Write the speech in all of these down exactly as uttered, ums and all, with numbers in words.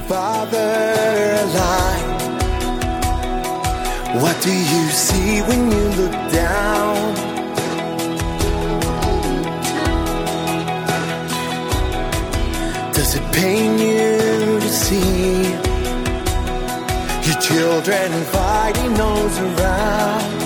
Father alive. What do you see when you look down? Does it pain you to see your children fighting those around?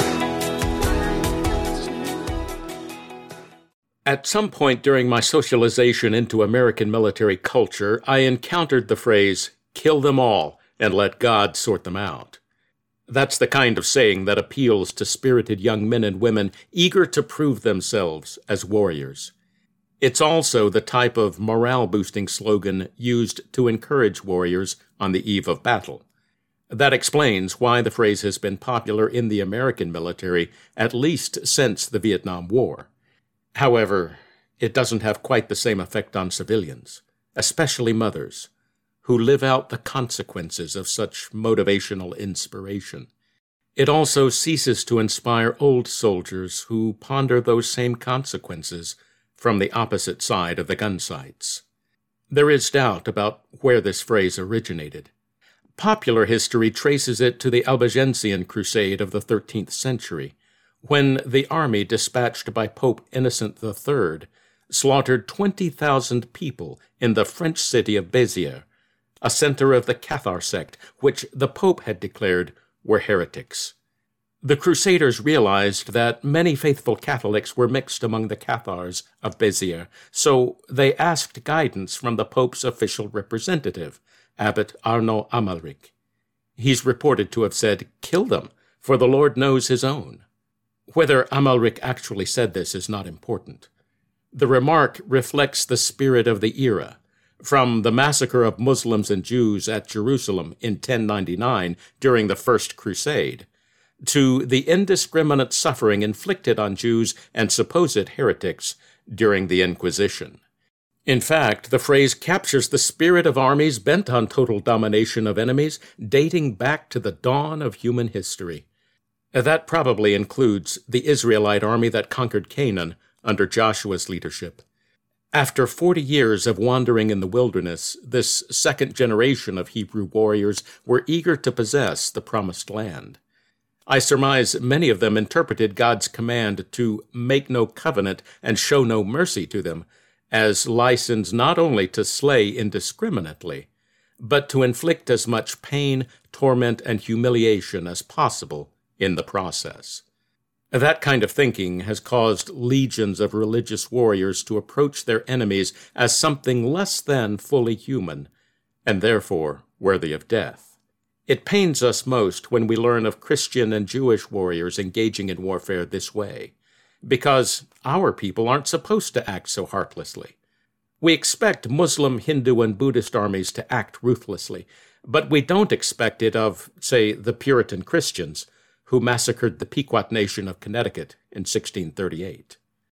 At some point during my socialization into American military culture, I encountered the phrase, "kill them all and let God sort them out." That's the kind of saying that appeals to spirited young men and women eager to prove themselves as warriors. It's also the type of morale-boosting slogan used to encourage warriors on the eve of battle. That explains why the phrase has been popular in the American military at least since the Vietnam War. However, it doesn't have quite the same effect on civilians, especially mothers, who live out the consequences of such motivational inspiration. It also ceases to inspire old soldiers who ponder those same consequences from the opposite side of the gun sights. There is doubt about where this phrase originated. Popular history traces it to the Albigensian Crusade of the thirteenth century, when the army dispatched by Pope Innocent the Third slaughtered twenty thousand people in the French city of Béziers, a center of the Cathar sect, which the Pope had declared were heretics. The Crusaders realized that many faithful Catholics were mixed among the Cathars of Béziers, so they asked guidance from the Pope's official representative, Abbot Arnaud Amalric. He's reported to have said, "Kill them, for the Lord knows his own." Whether Amalric actually said this is not important. The remark reflects the spirit of the era, from the massacre of Muslims and Jews at Jerusalem in ten ninety-nine during the First Crusade, to the indiscriminate suffering inflicted on Jews and supposed heretics during the Inquisition. In fact, the phrase captures the spirit of armies bent on total domination of enemies dating back to the dawn of human history. That probably includes the Israelite army that conquered Canaan under Joshua's leadership. After forty years of wandering in the wilderness, this second generation of Hebrew warriors were eager to possess the promised land. I surmise many of them interpreted God's command to make no covenant and show no mercy to them as license not only to slay indiscriminately, but to inflict as much pain, torment, and humiliation as possible in the process. That kind of thinking has caused legions of religious warriors to approach their enemies as something less than fully human, and therefore worthy of death. It pains us most when we learn of Christian and Jewish warriors engaging in warfare this way, because our people aren't supposed to act so heartlessly. We expect Muslim, Hindu, and Buddhist armies to act ruthlessly, but we don't expect it of, say, the Puritan Christians, who massacred the Pequot Nation of Connecticut in sixteen thirty-eight.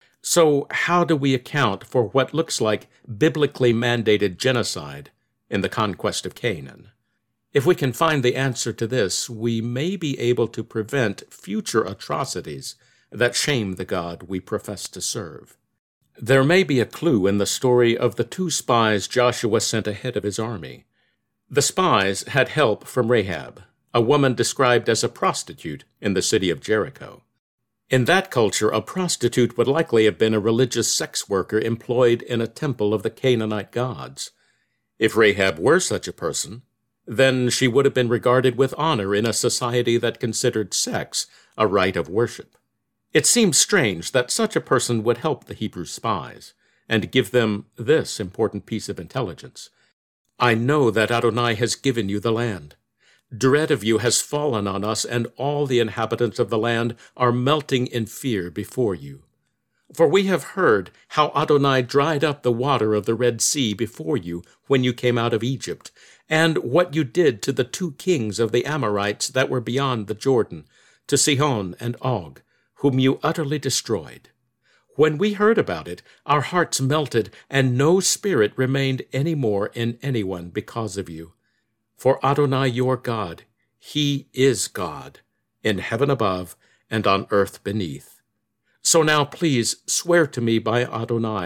So how do we account for what looks like biblically mandated genocide in the conquest of Canaan? If we can find the answer to this, we may be able to prevent future atrocities that shame the God we profess to serve. There may be a clue in the story of the two spies Joshua sent ahead of his army. The spies had help from Rahab, a woman described as a prostitute in the city of Jericho. In that culture, a prostitute would likely have been a religious sex worker employed in a temple of the Canaanite gods. If Rahab were such a person, then she would have been regarded with honor in a society that considered sex a rite of worship. It seems strange that such a person would help the Hebrew spies and give them this important piece of intelligence. "I know that Adonai has given you the land. Dread of you has fallen on us, and all the inhabitants of the land are melting in fear before you. For we have heard how Adonai dried up the water of the Red Sea before you when you came out of Egypt, and what you did to the two kings of the Amorites that were beyond the Jordan, to Sihon and Og, whom you utterly destroyed. When we heard about it, our hearts melted, and no spirit remained any more in anyone because of you. For Adonai your God, he is God, in heaven above and on earth beneath. So now please swear to me by Adonai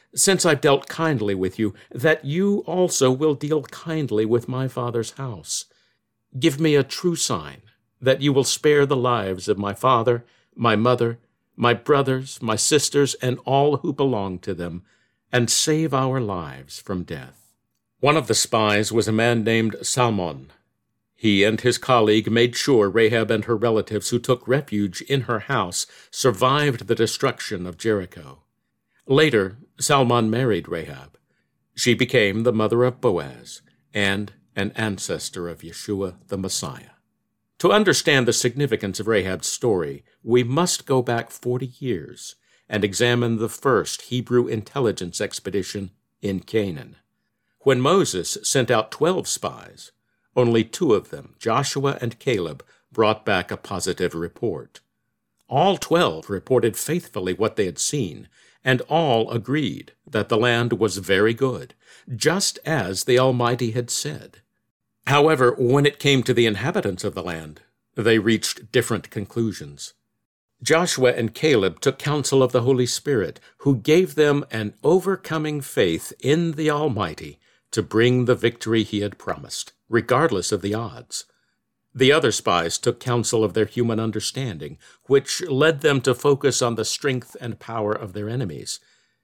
since I've dealt kindly with you, that you also will deal kindly with my father's house. Give me a true sign that you will spare the lives of my father, my mother, my brothers, my sisters, and all who belong to them, and save our lives from death." One of the spies was a man named Salmon. He and his colleague made sure Rahab and her relatives who took refuge in her house survived the destruction of Jericho. Later, Salmon married Rahab. She became the mother of Boaz and an ancestor of Yeshua the Messiah. To understand the significance of Rahab's story, we must go back forty years and examine the first Hebrew intelligence expedition in Canaan. When Moses sent out twelve spies, only two of them, Joshua and Caleb, brought back a positive report. All twelve reported faithfully what they had seen, and all agreed that the land was very good, just as the Almighty had said. However, when it came to the inhabitants of the land, they reached different conclusions. Joshua and Caleb took counsel of the Holy Spirit, who gave them an overcoming faith in the Almighty to bring the victory he had promised, regardless of the odds. The other spies took counsel of their human understanding, which led them to focus on the strength and power of their enemies,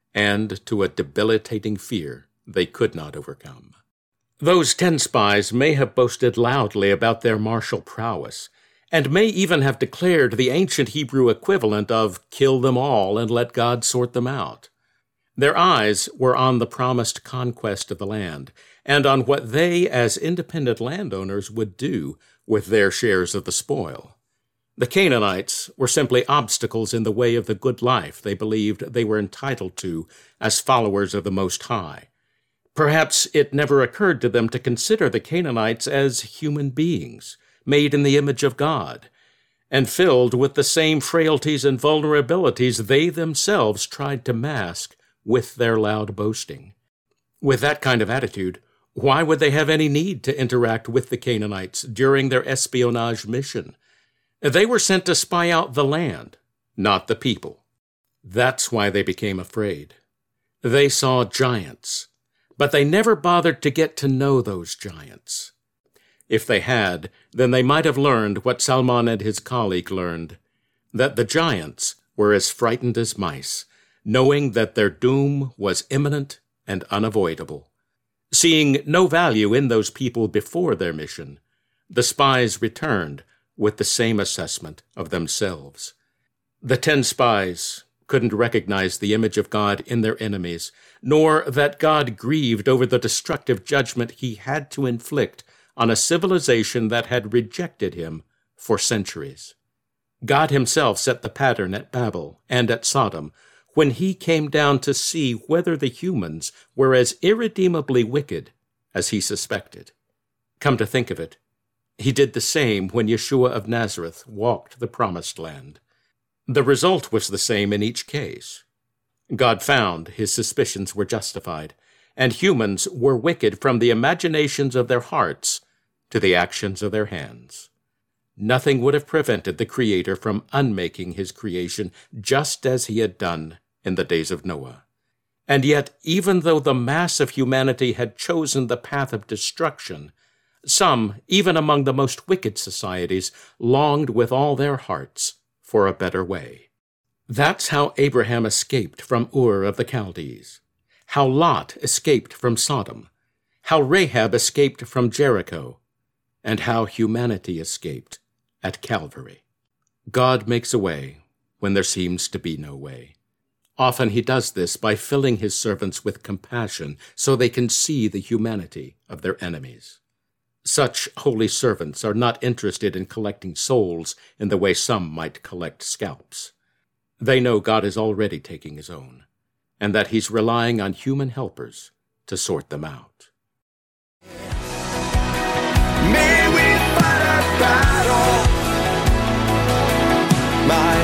and to a debilitating fear they could not overcome. Those ten spies may have boasted loudly about their martial prowess, and may even have declared the ancient Hebrew equivalent of "kill them all and let God sort them out." Their eyes were on the promised conquest of the land, and on what they, as independent landowners, would do with their shares of the spoil. The Canaanites were simply obstacles in the way of the good life they believed they were entitled to as followers of the Most High. Perhaps it never occurred to them to consider the Canaanites as human beings, made in the image of God, and filled with the same frailties and vulnerabilities they themselves tried to mask with their loud boasting. With that kind of attitude, why would they have any need to interact with the Canaanites during their espionage mission? They were sent to spy out the land, not the people. That's why they became afraid. They saw giants, but they never bothered to get to know those giants. If they had, then they might have learned what Salmon and his colleague learned, that the giants were as frightened as mice, knowing that their doom was imminent and unavoidable. Seeing no value in those people before their mission, the spies returned with the same assessment of themselves. The ten spies couldn't recognize the image of God in their enemies, nor that God grieved over the destructive judgment he had to inflict on a civilization that had rejected him for centuries. God himself set the pattern at Babel and at Sodom, when he came down to see whether the humans were as irredeemably wicked as he suspected. Come to think of it, he did the same when Yeshua of Nazareth walked the promised land. The result was the same in each case. God found his suspicions were justified, and humans were wicked from the imaginations of their hearts to the actions of their hands. Nothing would have prevented the Creator from unmaking his creation just as he had done in the days of Noah. And yet, even though the mass of humanity had chosen the path of destruction, some, even among the most wicked societies, longed with all their hearts for a better way. That's how Abraham escaped from Ur of the Chaldees, how Lot escaped from Sodom, how Rahab escaped from Jericho, and how humanity escaped at Calvary. God makes a way when there seems to be no way. Often he does this by filling his servants with compassion so they can see the humanity of their enemies. Such holy servants are not interested in collecting souls in the way some might collect scalps. They know God is already taking his own, and that he's relying on human helpers to sort them out. May we fight our battle. My